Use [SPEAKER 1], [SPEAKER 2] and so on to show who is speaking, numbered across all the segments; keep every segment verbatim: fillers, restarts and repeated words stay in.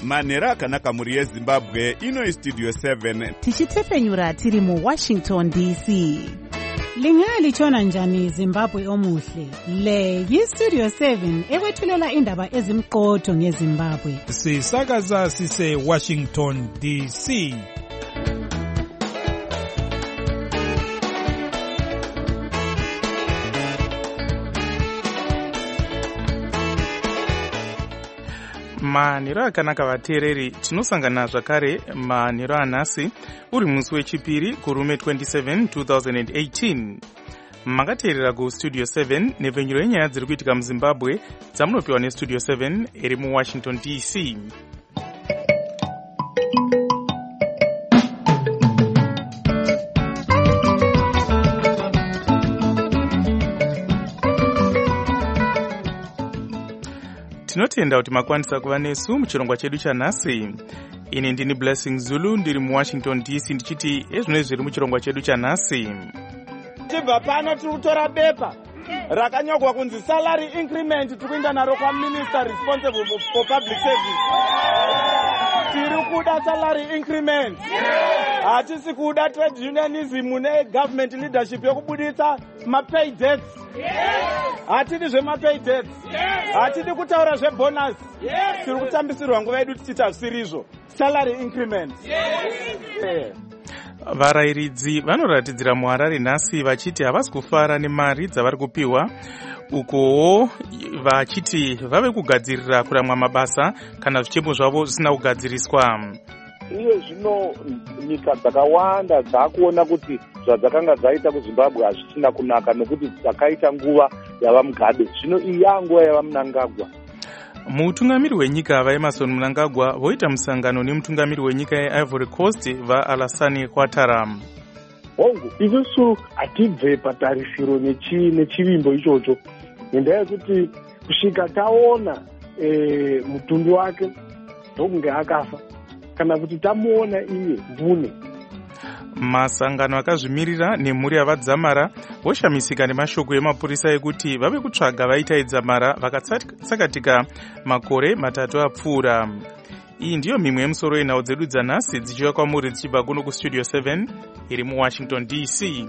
[SPEAKER 1] manhero akanaka mhuri yezimbabwe. Ino istudio seven
[SPEAKER 2] tichitefenyura tiri muwashington D C.
[SPEAKER 3] Lingalitshona njani Zimbabwe omuhle? Le yistudio seven ekwethulela indaba ezimqotho ngeZimbabwe.
[SPEAKER 4] Sisakaza sise Washington D C.
[SPEAKER 5] Manhero akanaka vateereri, tinosangana zvakare manhero anhasi uri musi wechipiri kurume twenty-seven two thousand eighteen. Makateerera kustudio seven nepfenyuro yenyaya dziri kuitika muZimbabwe dzamunopiwa nestudio seven iri muWashington D C. Tinotenda kuti makwanisa kuva nesu muchirongwa chedu chanhasi. Ini ndini Blessing Zulu ndiri muWashington D C ndichiti ezvino zviri muchirongwa chedu chanhasi.
[SPEAKER 6] Tibva pano tiri kutora bepa rakanyorwa kunzi salary increment, tiri kuenda naro kwaminister responsible for public service. Tiri kuda salary increment. Hatisi kuda trade unionism negovernment leadership yokubuditsa mapay dates. Hatidi zvemapay dates. Hatidi kutaura zvebonus. Tiri kutambisirwa nguva yedu tichitafsirizvo salary increment.
[SPEAKER 5] Varayiridzi vanoratidzira muHarare nhasi vachiti havasi kufara nemari dzavari kupiwa, ukowo vachiti vave kugadzirira kuramwa mabasa kana zvichemo zvavo zvisina kugadziriswa.
[SPEAKER 7] Iye zvino nyika dzakawanda dzakuona kuti zvadzakanga dzaita kuZimbabwe hazvichina kunaka nokuti dzakaita nguva yava Mugabe. Zvino iyi yanguva yava Mnangagwa.
[SPEAKER 5] Mutungamiri wenyika vaEmmerson Mnangagwa voita musangano nemutungamiri wenyika yeIvory Coast vaAlassane Ouattara.
[SPEAKER 7] Hongu, isusu hatibve patarisiro nechivimbo ichocho. Ngendaa yekuti kusvika taona e, mutumbi wake ndokunge akafa kana kuti tamuona iye mbune.
[SPEAKER 5] Masangano akazvimirira nemhuri yavadzamara voshamisika nemashoko emapurisa ekuti vave kutsvaga vaita idzamara vakatsakatika makore matatu apfuura. Iyi ndiyo mimwe yemusoro yenhau dzedu dzanhasi dzichiva kwamuri dzichibva kuno kustudio seven iri muWashington D C.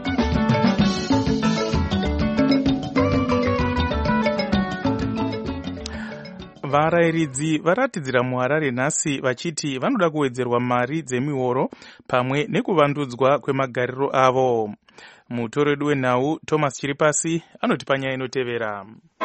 [SPEAKER 5] Varayiridzi varatidzira muHarare nhasi vachiti vanoda kuwedzerwa mari dzemihoro pamwe nekuvandudzwa kwemagariro avo. Mutoro wedu wenhau Thomas Chiripasi anotipa nyaya inotevera.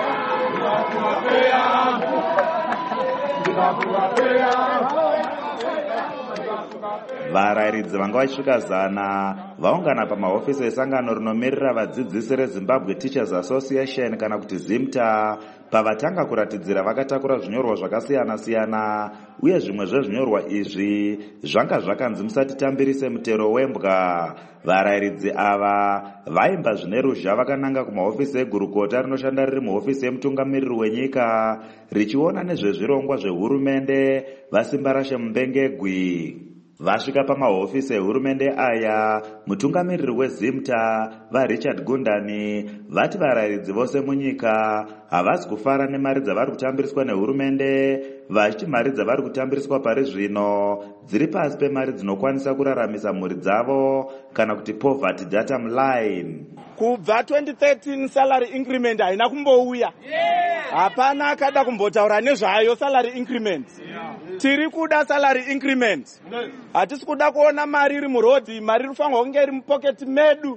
[SPEAKER 8] Varayiridzi vanga vachisvika zana vaungana pamahofisi esangano rinomirira vadzidzisi reZimbabwe Teachers Association kana kuti ZIMTA pavatanga kuratidzira vakatakura zvinyorwa zvakasiyana-siyana, uye zvimwe zvezvinyorwa izvi zvanga zvakanzi musati tambirise mutero wembwa. Varayiridzi ava vaimba zvine ruzha vakananga kumahofisi egurukota rinoshanda riri muhofisi yemutungamiriri wenyika richiona nezvezvirongwa zvehurumende vasimbarashe Mumbengegwi. Vasvika pamahofisi ehurumende aya, mutungamiriri weZIMTA vaRichard Gundani vati varayiridzi vose munyika havasi kufara nemari dzavari kutambiriswa nehurumende, vachiti mari dzavari kutambiriswa pari zvino dziri pasi pemari dzinokwanisa kuraramisa mhuri dzavo kana kuti poverty datum line.
[SPEAKER 6] Kubva twenty thirteen salary increment haina kumbouya. Hapana akada kumbotaura nezvayo salary increment. Tiri kuda salary increment. Hatisi kuda kuona mari iri murodhi, mari inofanirwa kunge iri mupocket medu.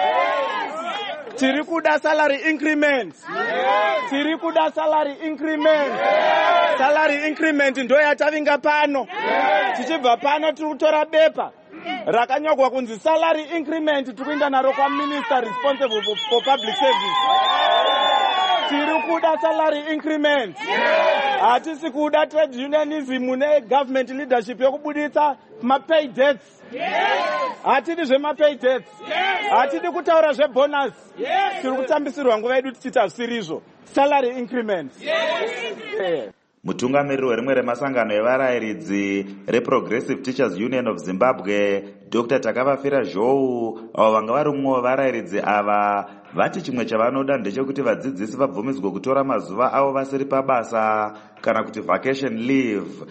[SPEAKER 6] Tiri kuda salary increment. Tiri kuda salary increment. Salary increment ndo yatavinga pano. Tichibva pano tiri kutora bepa rakanyorwa kunzi salary increment, tiri kuenda naro kwaminister responsible for public service. Tiri kuda salary increment. Hatisi kuda trade unionism negovernment leadership yokubuditsa mapay dates. Hatidi zvemapay dates. Hatidi kutaura zvebonus. Tiri kutambisirwa nguva yedu tichitafsirizvo salary increment.
[SPEAKER 8] Mutungamiriri werimwe remasangano evarayiridzi reProgressive Teachers Union of Zimbabwe, Doctor Takavafira Zhou, avo vanga vari mumwe wevarayiridzi ava, vati chimwe chavanoda ndechekuti vadzidzisi vabvumidzwe kutora mazuva avo vasiri pabasa kana kuti vacation leave.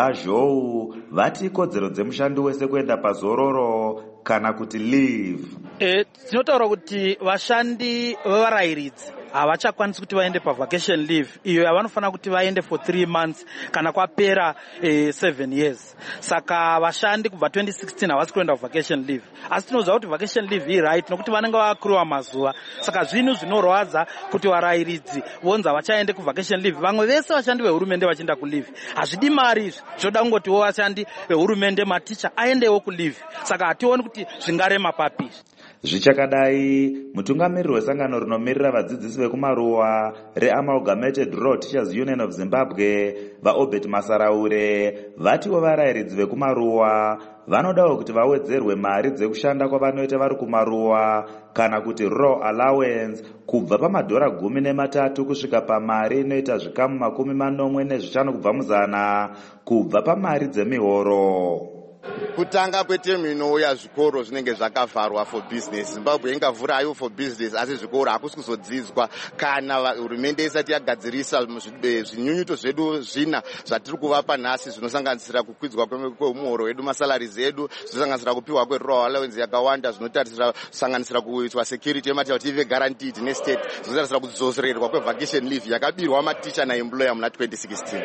[SPEAKER 8] VaZhou vati ikodzero dzemushandi wese kuenda pazororo kana kuti leave.
[SPEAKER 9] E, tinotaura kuti vashandi vevarayiridzi havachakwanisi kuti vaende pavacation leave iyo yavanofanira kuti vaende for three months kana kwapera eh, seven years. Saka vashandi kubva twenty sixteen havasi kuenda vacation leave, asi tinoziva kuti vacation leave iyi right nokuti vanenge vakuriwa mazuva. Saka zvinhu zvinorwadza kuti varayiridzi vonzi havachaende kuvacation leave. Vamwe vese vashandi vehurumende vachienda kuleave hazvidi mari izvi, zvoda kungotiwo vashandi vehurumende maticha aendewo kuleave. Saka hationi kuti zvingarema papi.
[SPEAKER 8] Zvichakadai, mutungamiriri wesangano rinomirira vadzidzisi vekumaruwa reAmalgamated Rural Teachers Union of Zimbabwe, vaObert Masaraure, vatiwo varayiridzi vekumaruwa vanodawo kuti vawedzerwe mari dzekushanda kwavanoita vari kumaruwa kana kuti rural allowance kubva pamadhora gumi nematatu kusvika pamari inoita zvikamu makumi manomwe nezvishanu kubva muzana kubva pamari dzemihoro.
[SPEAKER 10] Kutanga kwetemu inouya zvikoro zvinenge zvakavharwa for business. Zimbabwe ingavhurayo for business asi zvikoro hakusi kuzodzidzwa kana hurumende isati yagadzirisa zvinyunyuto zvedu zvina zvatiri kuvapa nhasi zvinosanganisira kukwidzwa kwemuhoro wedu, masalaries edu, zvinosanganisira kupiwa kwerural allowance yakawanda, zvinotarisira kusanganisira kuitwa security yematauti ive guaranteed nestate, zvinotarisira kudzosерerwa kwevacation leave yakabirwa maticha naemployer muna twenty sixteen.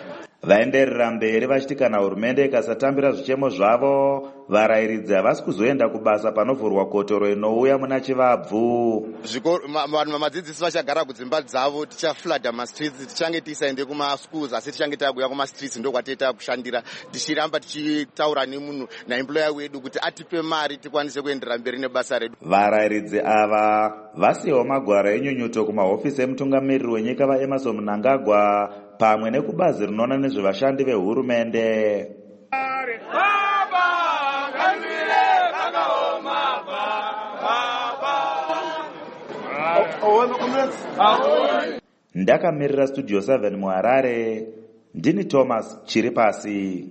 [SPEAKER 8] Vaenderera mberi vachiti kana hurumende ikasatambira zvichemo zvavo, varayiridzi havasi kuzoenda kubasa panovhurwa kotoro inouya muna chivabvu.
[SPEAKER 10] Vanhu vamadzidzisi vachagara kudzimba dzavo, tichafladha mastreets, tichange tisaende kumaschools asi tichange takuya kumastreets ndokwateta kushandira, tichiramba tichitaura nemunhu naemployer wedu kuti atipe mari tikwanise kuenderera mberi nebasa redu.
[SPEAKER 8] Varayiridzi ava vasiyawo magwaro enyunyuto kumahofisi emutungamiriri wenyika vaEmmerson Mnangagwa pamwe nekubazi rinoona nezvevashandi vehurumende. Ndakamirira Studio seven muHarare, ndini Thomas Chiripasi.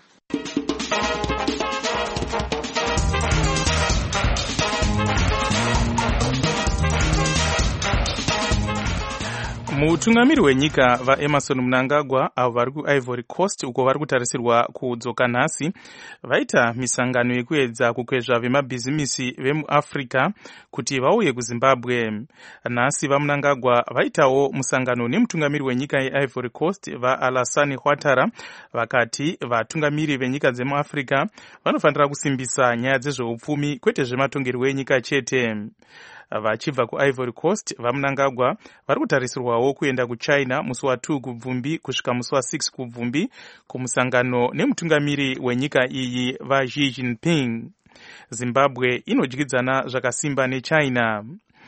[SPEAKER 5] Mutungamiri wenyika vaEmmerson Mnangagwa avo vari kuIvory Coast uko vari kutarisirwa kudzoka nhasi vaita misangano yekuedza kukwezva vemabhizimisi vemuAfrica kuti vauye kuZimbabwe. Nhasi vaMnangagwa vaitawo musangano nemutungamiri wenyika yeIvory Coast vaAlassane Ouattara vakati vatungamiri venyika dzemuAfrica vanofanira kusimbisa nyaya dzezveupfumi kwete zvematongerwo enyika chete. Vachibva kuIvory Coast, vaMnangagwa vari kutarisirwawo kuenda kuChina musi wa two kubvumbi kusvika musi wa six kubvumbi kumusangano nemutungamiri wenyika iyi vaXi Jinping. Zimbabwe inodyidzana zvakasimba neChina.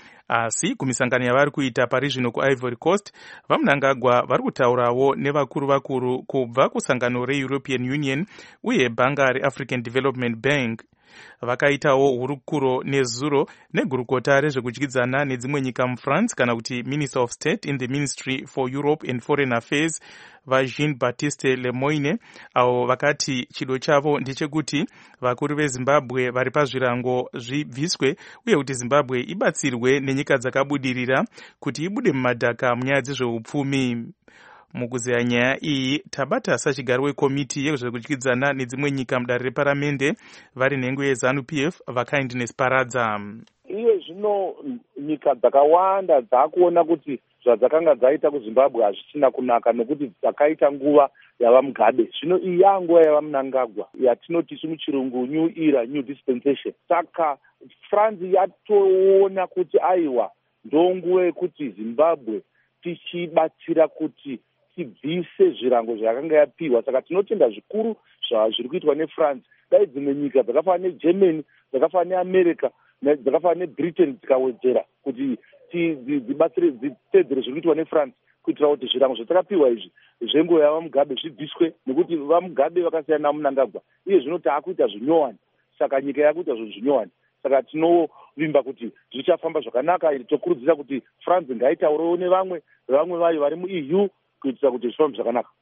[SPEAKER 5] Asi kumisangano yavari kuita pari zvino kuIvory Coast, vaMnangagwa vari kutaurawo nevakuru vakuru kubva kusangano reEuropean Union uye bhanga reAfrican Development Bank. Vakaitawo hurukuro nezuro negurukota rezvekudyidzana nedzimwe nyika muFrance kana kuti Minister of State in the Ministry for Europe and Foreign Affairs vaJean Baptiste Lemoyne, avo vakati chido chavo ndechekuti vakuru veZimbabwe vari pazvirango zvibviswe uye kuti Zimbabwe ibatsirwe nenyika dzakabudirira kuti ibude mumadhaka munyaya dzezveupfumi. Mukuzeya nyaya iyi tabata sachigaro wekomiti yezvekudyidzana nedzimwe nyika mudare reparamende vari nhengo yeZANU P F vaKindness Paradza.
[SPEAKER 7] Iye zvino nyika dzakawanda dzakuona kuti zvadzakanga dzaita kuZimbabwe hazvisina kunaka nokuti dzakaita nguva yava Mugabe. Zvino iyi yanguva yava Mnangagwa yatinoti muchirungu new era, new dispensation. Saka France yatoona kuti aiwa ndonguva yekuti Zimbabwe tichibatsira kuti tibvise zvirango zvakanga yapiwa. Saka tinotenda zvikuru zvazviri kuitwa neFrance. Dai dzimwe nyika dzakafanana neGermany, dzakafanana neAmerica, dzakafanana neBritain dzikawedzera kuti dzibatsire dzitedzere zviri kuitwa neFrance kuitira kuti zvirango zvatakapiwa izvi zvenguva yava Mugabe zvibviswe, nekuti vaMugabe vakasiyana naMnangagwa. Iye zvino taakuita zvinyowani, saka nyika yakuita zvinhu zvinyowani. Saka tinovimba kuti zvichafamba zvakanaka. Tokurudzira kuti France ngaitaurewo nevamwe vamwe vayo vari muEU kuitira kuti zvifambe zvakanaka.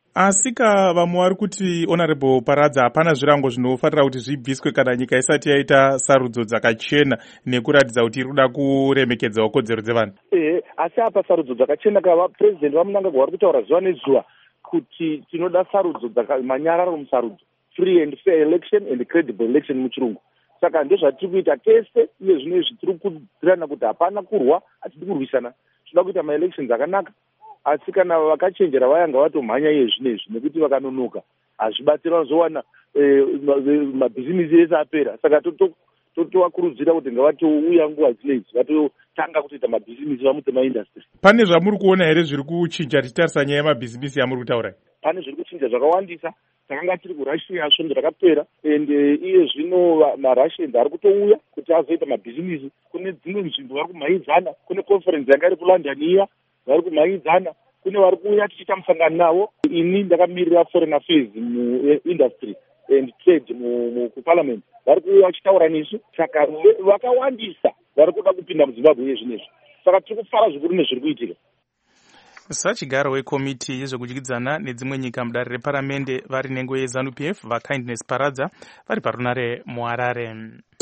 [SPEAKER 5] Asika vamwe vari kuti Honorable Paradza hapana zvirango zvinofanira kuti zvibviswe kana nyika isati yaita sarudzo dzakachena nekuratidza kuti iri kuda kuremekedzawo kodzero dzevanhu.
[SPEAKER 7] Ehe, asi apa sarudzo dzakachena kava president vaMnangagwa vari kutaura zuva nezuva kuti tinoda sarudzo manyararo musarudzo, free and fair election and credible election muchirungu. Saka ndezvatiri kuita tese uye zvino izvi tiri kudzidzirana kuti hapana kurwa, hatidi kurwisana, tinoda kuita maelections akanaka. Asi kana vakachenjera vayanga vatomhanya iye zvinezvi nekuti vakanonoka hazvibatsira vazowana mabhizinisi ese apera. Saka totovakurudzira kuti ngavatouya nguva dzinedzi vatotanga kutoita mabhizinisi vamutse maindastry.
[SPEAKER 5] Pane zvamuri kuona here zviri kuchinja tichitarisa nyaya yemabhizinisi yamuri kutaura?
[SPEAKER 7] Pane zviri kuchinja zvakawandisa. Takanga tiri kurussia svondo rakapera ende iye zvino marussians ari kutouya kuti azoita mabhizinisi. Kune dzimwe nzvimbo vari kumhaidzana, kune conference yanga iri kuLondon iya vari kumhaidzana, kune vari kuuya tichiita musangano navo. Ini ndakamirira foreign affairs muindustry and trade muparliament, vari kuuya vachitaura nesu. Saka vakawandisa vari kuda kupinda muZimbabwe iye zvinezvi. Saka tiri kufara zvikuru nezviri kuitika.
[SPEAKER 5] Sachigaro wekomiti yezvekudyidzana nedzimwe nyika mudare reparamende vari nengo yeZANU P F vaKindness Paradza vari parunare muHarare.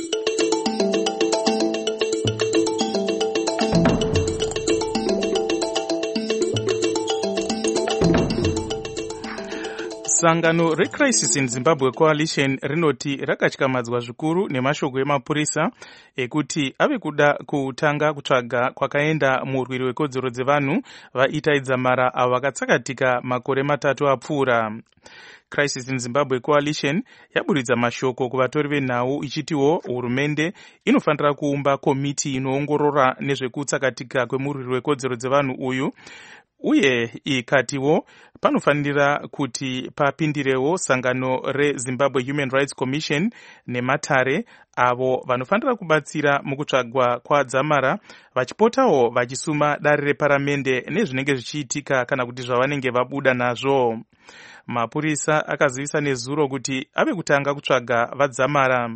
[SPEAKER 5] Sangano reCrisis in Zimbabwe Coalition rinoti rakatyamadzwa zvikuru nemashoko emapurisa ekuti ave kuda kutanga kutsvaga kwakaenda murwiri wekodzero dzevanhu vaitaidza mara avo vakatsakatika makore matatu apfuura. Crisis in Zimbabwe Coalition yaburitsa mashoko kuvatori venhau ichitiwo hurumende inofanira kuumba komiti inoongorora nezvekutsakatika kwemurwiri wekodzero dzevanhu uyu, uye ikatiwo panofanira kuti papindirewo sangano reZimbabwe Human Rights Commission nematare avo vanofanira kubatsira mukutsvagwa kwadzamara, vachipotawo vachisuma dare reparamende nezvinenge zvichiitika kana kuti zvavanenge vabuda nazvo. Mapurisa akazivisa nezuro kuti ave kutanga kutsvaga vadzamara.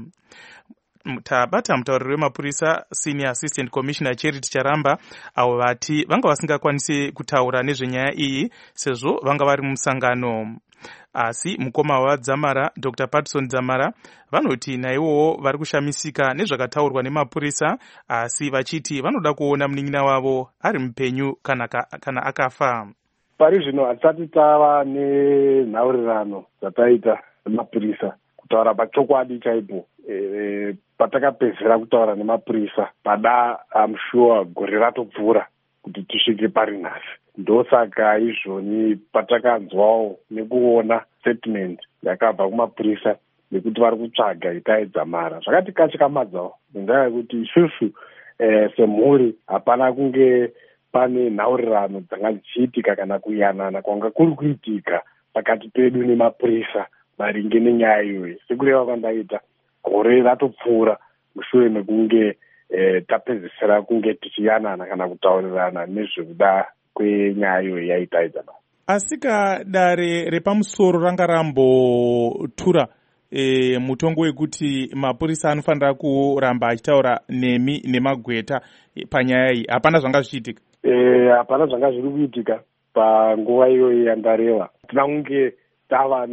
[SPEAKER 5] Tabata mutauriri wemapurisa Senior Assistant Commissioner Charity Charamba avo vati vanga vasingakwanisi kutaura nezvenyaya iyi sezvo vanga vari mumusangano. Asi mukoma wavadzamara Doctor Patson Dzamara vanoti naivowo vari kushamisika nezvakataurwa nemapurisa, asi vachiti vanoda kuona munin'ina wavo ari mupenyu kana, kana akafa.
[SPEAKER 11] Pari zvino hatisati tava nenhaurirano dzataita nemapurisa kutaura pachokwadi chaipo. E, patakapedzera kutaura nemapurisa pada I'm sure gore ratopfuura kuti tisvike pari nhasi. Ndosaka izvoni patakanzwawo nekuona statement yakabva kumapurisa nekuti vari kutsvaga itaidza mara, zvakatikatyamadzawo ngendaa yekuti isusu e, semhuri hapana kunge pane nhaurirano dzanga dzichiitika kana kuyanana kwanga kuri kuitika pakati pedu nemapurisa maringe nenyaya iyoyi. Sekureva kwandaita gore ratopfuura mushure mekunge e, tapedzisira kunge tichiyanana kana kutaurirana nezvekuda kwenyaya iyoyi yaitaidza.
[SPEAKER 5] Asika dare repamusoro ranga rambotura e, mutongo wekuti mapurisa anofanira kuramba achitaura nemi nemagweta e, panyaya iyi. Hapana zvanga zvichiitika?
[SPEAKER 11] E, hapana zvanga zviri kuitika panguva iyoyi yandareva. Tina kunge tava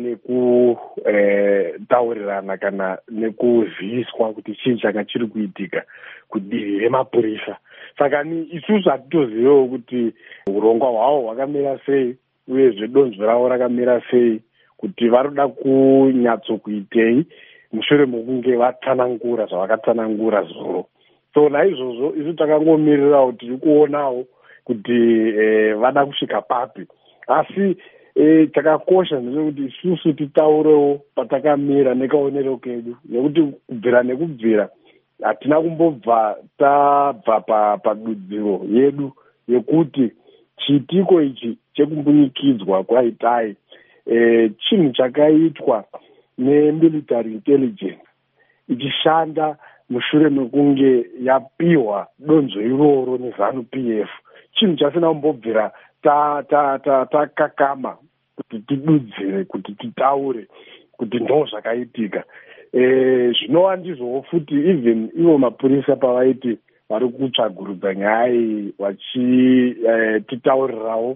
[SPEAKER 11] nekutaurirana e, kana nekuziviswa kuti chii changa chiri kuitika kudivi remapurisa. Saka isusu hatitozivewo kuti urongwa hwavo hwakamira sei uyezve donzvo ravo rakamira sei, kuti varoda kunyatsokuitei mushure mekunge vatsanangura zvavakatsanangura zuro. So naizvozvo isu takangomirirawo tiri kuonawo kuti e, vada kusvika papi, asi e, chakakosha ndechekuti isusu titaurewo patakamira nekaonero kedu, nekuti kubvira nekubvira hatina kumbobva tabva padudziro yedu yekuti chiitiko ichi chekumbunyikidzwa kwaitai e, chinhu chakaitwa nemilitary intelligence ichishanda mushure mekunge yapiwa donzvo iroro neZANU P F. Chinhu chasina kumbobvira takakama ta, ta, kuti tidudzire, kuti titaure kuti ndo zvakaitika. E, zvinova ndizvowo futi even ivo mapurisa pavaiti vari kutsvagurudza nyaya iyi vachititaurirawo e,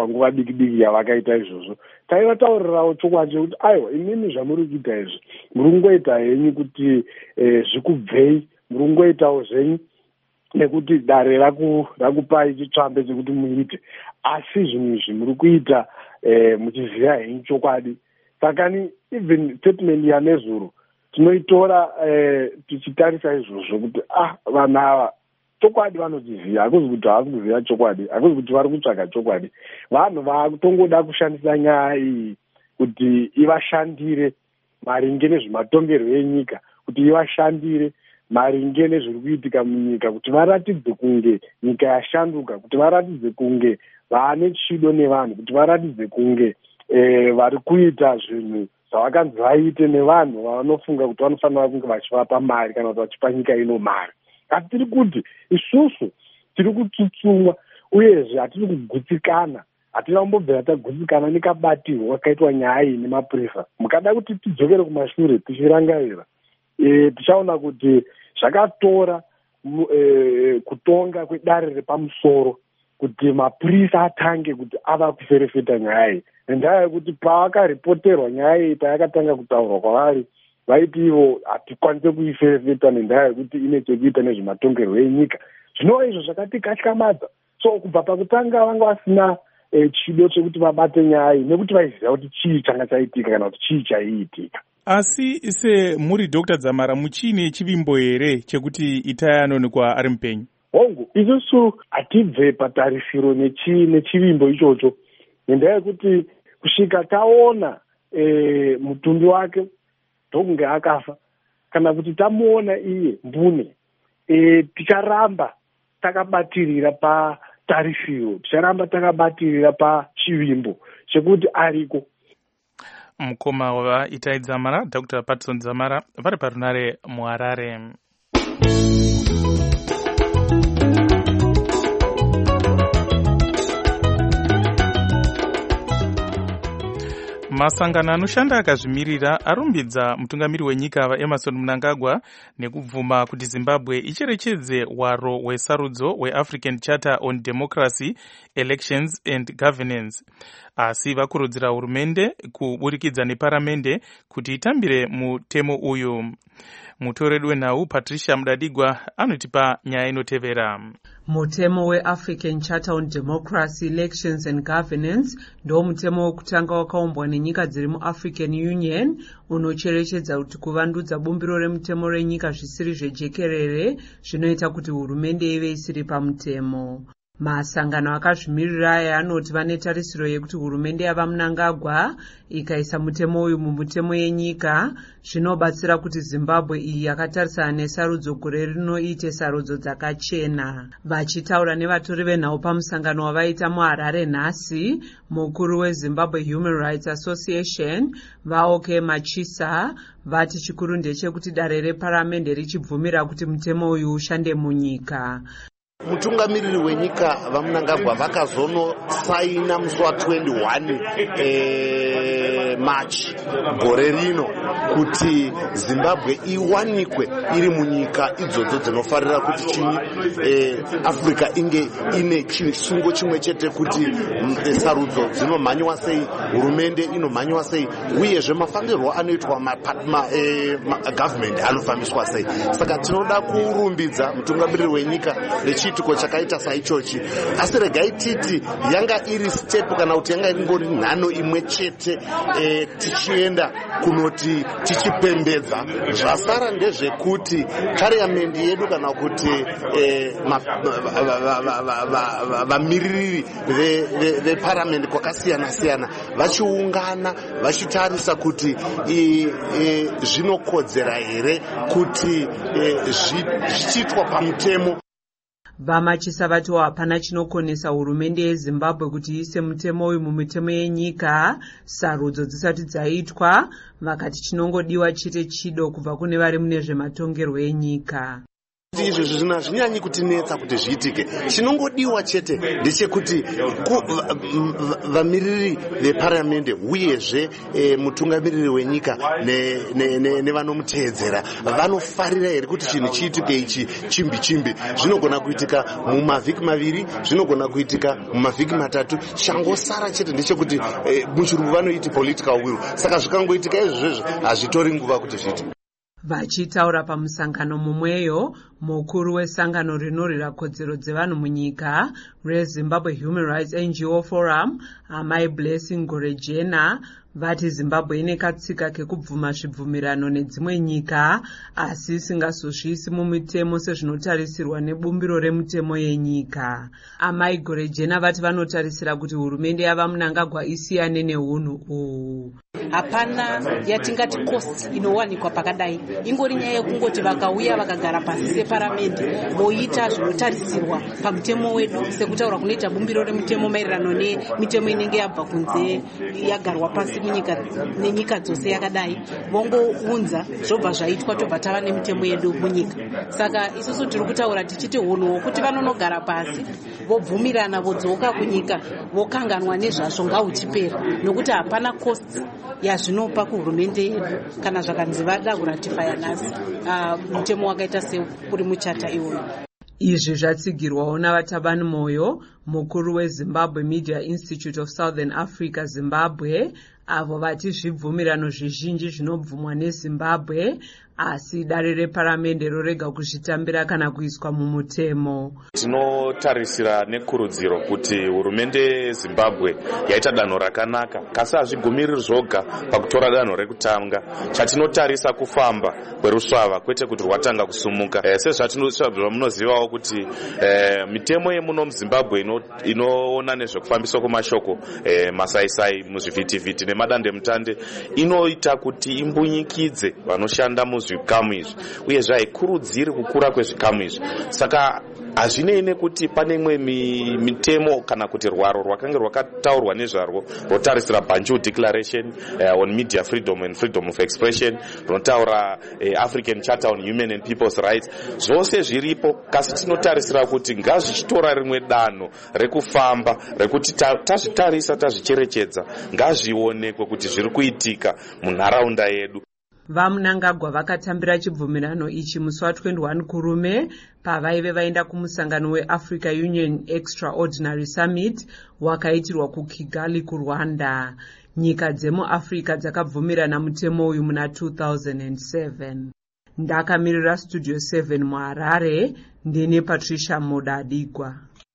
[SPEAKER 11] panguva diki diki yavakaita izvozvo. Taivataurirawo chokwadi chekuti aiwa imimi zvamuri kuita izvi muri kungoita henyu kuti zvikubvei, muri kungoitawo zvenyu nekuti dare rakupai chitsvambe chekuti muite, asi zvinhu izvi muri kuita muchiziva henyu chokwadi. Sakani even statement yaNezuro tinoitora tichitarisa izvozvo kuti ah vanhu ava chokwadi vanodziziva, hakuzi kuti havasi kuziva chokwadi, hakuzi kuti vari kutsvaga chokwadi. Vanhu vakutongoda kushandisa nyaya iyi kuti ivashandire maringe nezvematongerwo enyika, kuti ivashandire maringe nezviri kuitika munyika, kuti varatidze kunge nyika yashanduka, kuti varatidze kunge vaane chido nevanhu, kuti varatidze kunge vari kuita zvinhu zvavakanzi vaite nevanhu vanofunga kuti vanofanira kunge vachivapa mari kana kuti vachipa nyika ino mari. Asi tiri kuti isusu tiri kutsutsumwa uyezve hatiri kugutsikana, hatina kumbobvira tagutsikana nekabatirwo wakaitwa nyaya iyi nemapurisa. Mukada kuti tidzokere kumashure tichirangarira, e, tichaona kuti zvakatora e, kutonga kwedare repamusoro kuti mapurisa atange kuti ava kuferefeta nyaya iyi, ngendaa yekuti pavakaripoterwa nyaya iyi payakatanga kutaurwa kwavari vaiti ivo hatikwanise kuiferefeta nendaa yekuti ine chekuita nezvematongerwo enyika. Zvinova izvo zvakatikatyamadza. So kubva pakutanga vanga vasina e, chido chekuti vabate nyaya iyi nekuti vaiziva kuti chii changa chaitika kana kuti chii chaiitika.
[SPEAKER 5] Asi semuri Doctor Dzamara, muchine chivimbo here chekuti itai anoonekwa ari mupenyu?
[SPEAKER 11] Hongu, isusu hatibve patarisiro nechivimbo ichocho, ngendaa yekuti kusvika taona e, mutumbi wake ndokunge akafa, kana kuti tamuona iye mbune, e, ticharamba takabatirira patarisiro, ticharamba takabatirira pachivimbo chekuti ariko.
[SPEAKER 5] Mukoma wava Itai Dzamara, Doctor Patson Dzamara, vari parunare muHarare. Masangano anoshanda akazvimirira arumbidza mutungamiri wenyika vaEmmerson Mnangagwa nekubvuma kuti Zimbabwe icherechedze hwaro hwesarudzo hweAfrican Charter on Democracy, Elections and Governance. Asi vakurudzira hurumende kuburikidza neparamende kuti itambire mutemo uyu. Mutoredi wenhau Patricia Mudadigwa anotipa nyaya inotevera.
[SPEAKER 12] Mutemo weAfrican Charter on Democracy, Elections and Governance ndo mutemo wekutanga wakaumbwa nenyika dziri muAfrican Union unocherechedza kuti kuvandudza bumbiro remutemo renyika zvisiri zvejekerere zvinoita kuti hurumende ive isiri pamutemo. Masangano akazvimirira aya anoti vane tarisiro yekuti hurumende yava Mnangagwa ikaisa mutemo uyu mumutemo yenyika zvinobatsira kuti Zimbabwe iyi yakatarisana nesarudzo gore rino iite sarudzo dzakachena. Vachitaura nevatori venhau pamusangano wavaita muHarare nhasi, mukuru weZimbabwe Human Rights Association vaOK Machisa vati chikuru ndechekuti dare reparamende richibvumira kuti mutemo uyu ushande munyika.
[SPEAKER 13] Mutungamiriri wenyika vaMnangagwa vakazonosaina musi wa21 eh, March gore rino kuti Zimbabwe iwanikwe iri munyika idzodzo dzinofarira kuti chini eh, Africa inge ine chisungo chimwe chete kuti eh, sarudzo dzinomhanywa sei, hurumende inomhanywa sei, uyezve mafambirwo anoitwa ma, ma, eh, ma, government anofambiswa sei. Saka tinoda kurumbidza mutungamiriri wenyika nechitiko chakaita saichochi, asi regai titi yanga iri step kana kuti yanga ingori nhano imwe chete e, tichienda kunoti tichipembedza. Zvasara ndezvekuti parliament yedu kana kuti vamiririri veparliament kwakasiyana siyana vachiungana vachitarisa kuti zvinokodzera here kuti zvichiitwa pamutemo.
[SPEAKER 12] Vamachisa vati hapana chinokonesa hurumende yeZimbabwe kuti ise mutemo uyu mumutemo yenyika sarudzo dzisati dzaitwa, vakati chinongodiwa chete chido kubva kune vari mune zvematongerwo enyika.
[SPEAKER 13] izvozvo zvino hazvinyanyi kutinetsa kuti zviitike. Chinongodiwa chete ndechekuti vamiriri veparamende uyezve mutungamiriri wenyika nevanomuteedzera vanofarira here kuti chinhu chiitike ichi chimbi chimbi. Zvinogona kuitika mumavhiki maviri, zvinogona kuitika mumavhiki matatu. Changosara chete ndechekuti muchirungu vanoiti political will. Saka zvikangoitika izvozvo hazvitori nguva kuti zviitike.
[SPEAKER 12] Vachitaura pamusangano mumweyo, mukuru wesangano rinorwira kodzero dzevanhu munyika reZimbabwe Human Rights N G O Forum, Amai Blessing Gorejena, vati Zimbabwe ine katsika kekubvuma zvibvumirano nedzimwe nyika asi isingazozviisi mumutemo sezvinotarisirwa nebumbiro remutemo yenyika. Amai Gorejena vati vanotarisira kuti hurumende yava Mnangagwa isiyane neunhu uhu.
[SPEAKER 14] Hapana yatingati cost inowanikwa pakadai, ingori nyaya yekungoti vakauya vakagara pasi separamende voita zvinotarisirwa pamutemo wedu sekutaura kunoita bumbiro remutemo maererano nemitemo inenge yabva kunze yagarwa pasi munyika nenyika dzose yakadai, vongounza zvobva zvaitwa tobva tava nemitemo yedu munyika. Saka isusu tiri kutaura tichiti hunhu hwokuti vanonogara pasi vobvumirana vodzoka kunyika vokanganwa nezvazvo ngahuchipera, nokuti hapana cost yazvinopa kuhurumende yedu kana zvakanzi vada kuratifaya nhasi mutemo wakaita seuri muchata iwoyo.
[SPEAKER 12] Izvi zvatsigirwawo navatabani moyo, mukuru weZimbabwe Media Institute of Southern Africa Zimbabwe, avo vati zvibvumirano zvizhinji zvinobvumwa neZimbabwe asi dare reparamende rorega kuzvitambira kana kuiswa mumutemo.
[SPEAKER 15] Tinotarisira nekurudziro kuti hurumende yeZimbabwe yaita danho rakanaka, kasi hazvigumiriri zvoga pakutora danho rekutanga. Chatinotarisa kufamba kwerusvava kwete kuti rwatanga kusumuka. E, sezvatinozivawo kuti e, mitemo yemuno muZimbabwe inoona nezvekufambiswa kwemashoko e, masaisai muzvivhitivhiti nemadande mutande inoita kuti imbunyikidze vanoshanda muzvikamu izvi uye zvaikurudziri kukura kwezvikamu izvi. Saka hazvinei nekuti pane imwe mitemo kana kuti rwaro rwakanga rwakataurwa nezvarwo rotarisira Banjul Declaration uh, on Media Freedom and Freedom of Expression, rotaura uh, African Charter on Human and People's Rights, zvose zviripo, kasi tinotarisira kuti ngazvichitora rimwe danho rekufamba rekuti tazvitarisa tazvicherechedza ngazvionekwe kuti zviri kuitika munharaunda yedu.
[SPEAKER 12] VaMnangagwa vakatambira chibvumirano ichi musi wa-twenty-one kurume pavaive vaenda kumusangano weAfrica Union Extraordinary Summit wakaitirwa kuKigali kuRwanda. Nyika dzemuAfrica dzakabvumirana mutemo uyu muna two thousand seven. Ndakamirira Studio seven muHarare, ndine Patricia Modadigwa.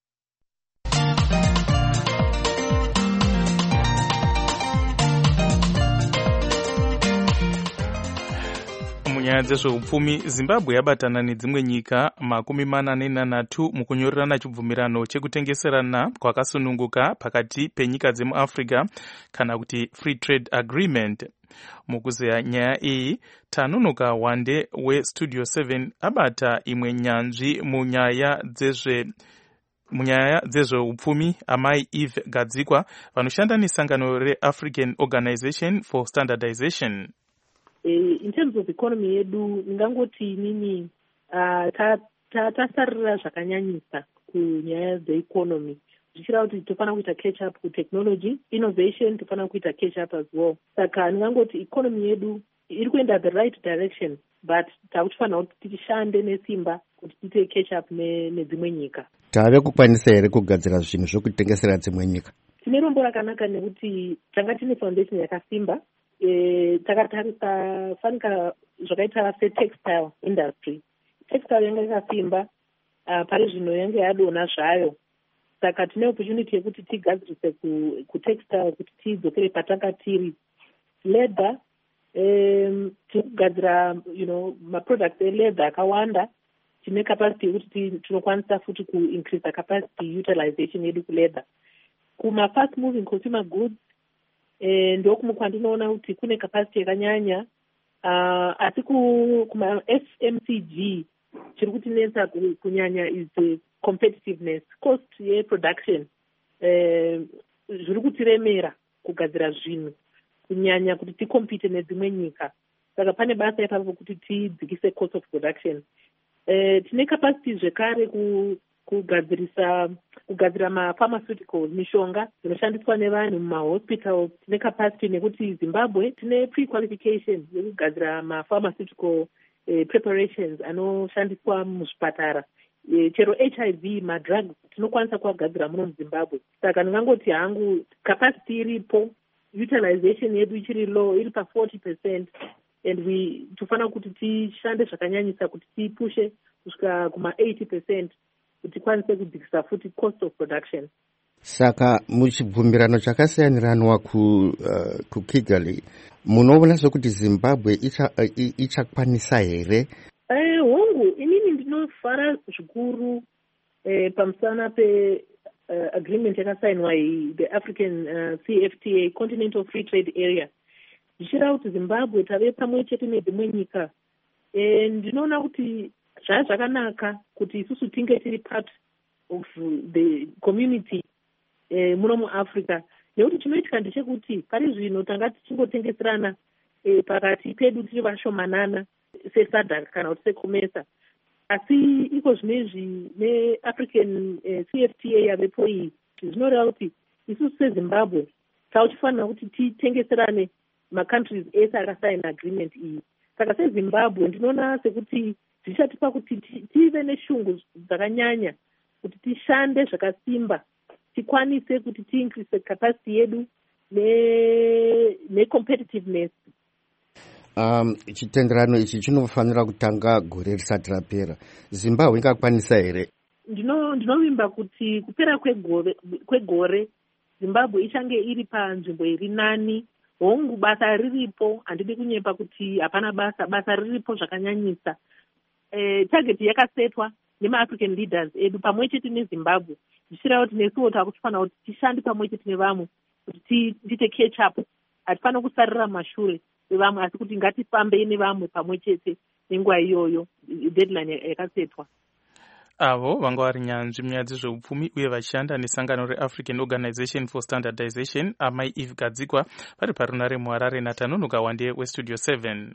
[SPEAKER 5] Munyaya dzezveupfumi, Zimbabwe yabatana nedzimwe nyika makumi mana nenhanhatu mukunyorerana chibvumirano chekutengeserana kwakasununguka pakati penyika dzemuAfrica kana kuti Free Trade Agreement. Mukuzeya nyaya iyi, Tanunuka Wande weStudio seven abata imwe nyanzvi munyaya dzezve munyaya dzezveupfumi, Amai Eve Gadzikwa vanoshanda nesangano reAfrican Organization for Standardization.
[SPEAKER 16] In terms of economy yedu ndingangoti inini tasarira zvakanyanyisa kunyaya dzeeconomy, zvichireva kuti tofana kuita catch up kutechnology innovation, tofana kuita catch up as well. Saka ndingangoti economy yedu iri kuenda the right direction, but takutofanira kuti tishande nesimba kuti tiite catch up nedzimwe nyika.
[SPEAKER 17] Tave kukwanisa here kugadzira zvinhu zvokutengesera dzimwe nyika?
[SPEAKER 16] Tine rombo rakanaka nekuti tanga tine foundation yakasimba. E, takatarisa fanika zvakaita setextile industry. Textile yanga yakasimba, uh, pari zvino yanga yadona zvayo. Saka tine opportunity yekuti tigadzirise kutextile kuti tidzokere patanga tiri. Leather, um, tikugadzira you know, maproducts eleather akawanda. Tine capacity yekuti tinokwanisa futi ku-increase capacity utilization yedu kuleather. Kuma fast moving consumer goods, Eh, ndoku mukwandinoona kuti kune capacity yakanyanya, uh, asi kuma F M C G chiri kutinetsa kunyanya is the competitiveness, cost ye production eh, zviri kutiremera kugadzira zvinhu kunyanya kuti tikompete nedzimwe nyika. Saka pane basa ipapo kuti tidzikise cost of production. e, tine capacity zvekare ku, kugadzirisa kugadzira mapharmaceuticals, mishonga dzinoshandiswa nevanhu mumahospitals. Tine capacity nekuti Zimbabwe tine pre-qualification yekugadzira mapharmaceutical eh, preparations anoshandiswa muzvipatara. E, chero H I V madrug tinokwanisa kuagadzira muno muZimbabwe. Saka ndingangoti hangu capacity iripo, utilization yedu ichiri low, iri pa forty percent, and we tofana kuti tishande zvakanyanyisa kuti tipushe kusvika kuma eighty percent kuti tikwanise kudzikisa futi cost of production.
[SPEAKER 17] Saka muchibvumirano chakasiyanirana ku uh, ku Kigali munoona sokuti Zimbabwe icha uh, ichakwanisa here?
[SPEAKER 16] Eh hongu inini ndinofara zvikuru eh, pamusana pe uh, agreement yakasainwa iyi, the African uh, C F T A, Continental Free Trade Area. Ndichira kuti Zimbabwe tave pamwe chete nedzimwe nyika. Eh ndinoona kuti zvaa zvakanaka kuti isusu tinge tiri part of the community eh, muno muAfrica. Nekuti chinoitika ndechekuti pari zvino tanga tichingotengeserana eh, pakati pedu tiri vashomanana seSADC kana kuti seCOMESA. Asi iko zvinezvi neAfrican eh, C F T A yavepo iyi zvinoreva kuti isusu seZimbabwe tauchifanira kuti titengeserane macountries ese akasaina agreement iyi. Saka seZimbabwe ndinoona sekuti zvichatipa kuti tive neshungu dzakanyanya kuti tishande zvakasimba tikwanise kuti tiincrease capacity yedu ne necompetitiveness.
[SPEAKER 17] Um, chitenderano ichi chinofanira kutanga gore risati rapera. Zimbabwe ingakwanisa here?
[SPEAKER 16] Ndino ndinovimba kuti kupera kwegore kwegore Zimbabwe ichange iri panzvimbo iri nani. Hongu basa riripo, handidi kunyepa kuti hapana basa, basa riripo zvakanyanyisa. Eh, target yakasetwa nema-African leaders edu pamwe chete neZimbabwe. Ndichira kuti nesuwo takufanira kuti tishande pamwe chete nevamwe kuti tiite catch up. Hatifana kusarira mashure nevamwe asi kuti ngatifambe nevamwe pamwe chete nenguva iyoyo deadline yakasetwa.
[SPEAKER 5] Avo vanga vari nyanzvi munyaya dzezveupfumi uye vachishanda nesangano reAfrican Organization for Standardization, Amai Eve Gadzikwa, vari parunare muHarare. Natanonoka Wande weStudio seven.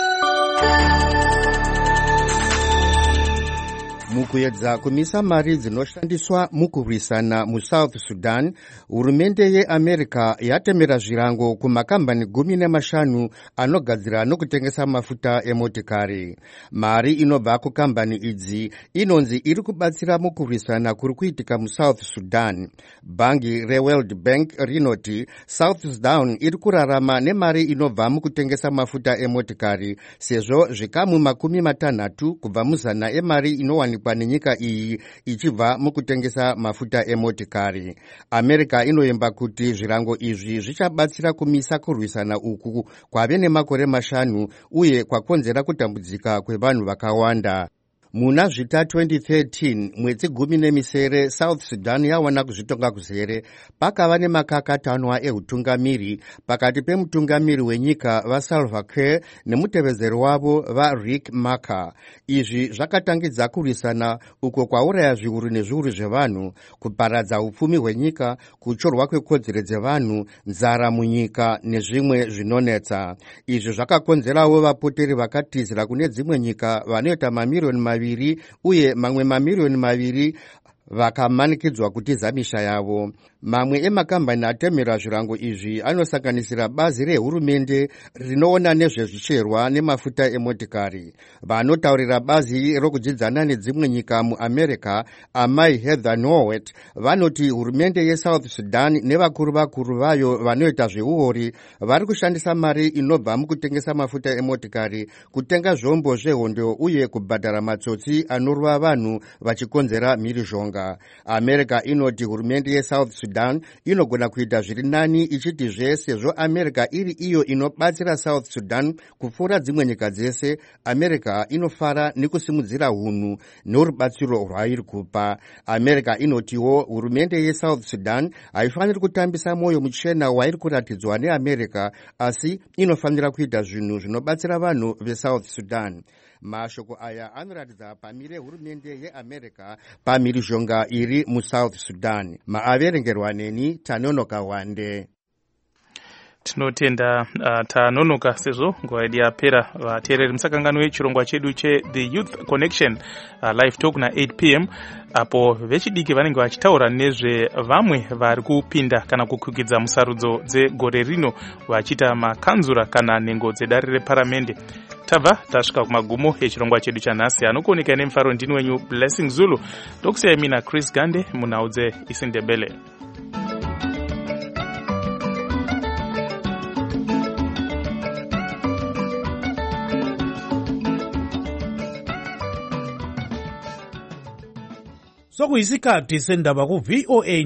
[SPEAKER 17] Mukuedza kumisa mari dzinoshandiswa mukurwisana muSouth Sudan, hurumende yeAmerica yatemera zvirango kumakambani gumi nemashanu anogadzira nokutengesa mafuta emotikari. Mari inobva kukambani idzi inonzi iri kubatsira mukurwisana kuri kuitika muSouth Sudan. Bhangi reWorld Bank rinoti South Sudan iri kurarama nemari inobva mukutengesa mafuta emotikari, sezvo zvikamu makumi matanhatu kubva muzana emari inowani kwa nenyika iyi ichibva mukutengesa mafuta emotikari. America inoemba kuti zvirango izvi zvichabatsira kumisa kurwisana uku kwave nemakore mashanu uye kwakonzera kutambudzika kwevanhu vakawanda. Muna zvita twenty thirteen, mwedzi gumi nemisere, South Sudan yawana kuzvitonga kuzere pakava nemakakatanwa eutungamiri pakati pemutungamiri wenyika vaSalva Kiir nemutevezeri wavo vaRiek Machar. Izvi zvakatangidza kurwisana uko kwauraya zviuru nezviuru zvevanhu, kuparadza upfumi hwenyika, kuchorwa kwekodzero dzevanhu, nzara munyika nezvimwe zvinonetsa. Izvi zvakakonzerawo vapoteri vakatizira kune dzimwe nyika vanoita mamirioni maviri uye mamwe mamirioni maviri vakamanikidzwa kutiza misha yavo. Mamwe emakambani atemera zvirango izvi anosanganisira bazi rehurumende rinoona nezvezvicherwa nemafuta emotikari. Vanotaurira bazi rokudzidzana nedzimwe nyika muAmerica, Amai Heather Nauert, vanoti hurumende yeSouth Sudan nevakuru vakuru vayo vanoita zveuori vari kushandisa mari inobva mukutengesa mafuta emotikari kutenga zvombo zvehondo uye kubhadhara matsotsi anorova vanhu vachikonzera mhirizhonga. America inoti hurumende yeSouth Sudan inogona kuita zviri nani ichitizve sezvo America iri iyo inobatsira South Sudan kupfuura dzimwe nyika dzese, America inofara nekusimudzira hunhu norubatsiro rwairi kupa. America inotiwo hurumende yeSouth Sudan haifaniri kutambisa moyo muchena wairi kuratidzwa neAmerica, asi inofanira kuita zvinhu zvinobatsira vanhu veSouth Sudan. Mashoko aya anoratidza pamire hurumende yeAmerica pamhirizhonga iri muSouth Sudan. Maaverengerwa neni Tanonoka Wande.
[SPEAKER 5] tinotenda uh, tanonoka sezvo nguva yedu yapera. Vateereri musakangano wechirongwa chedu che-The Youth Connection uh, live talk na-eight p m apo vechidiki vanenge vachitaura nezvevamwe vari kupinda kana kukwikidza musarudzo dzegore rino vachiita makanzura kana nhengo dzedare reparamende. Tabva tasvika kumagumo echirongwa chedu chanhasi. Anokuoneka nemufaro ndini wenyu Blessing Zulu. Ndokusiyai mina Chris Gande munhau dzeIsindebele.
[SPEAKER 4] sokuyisikhathi sendaba ku-V O A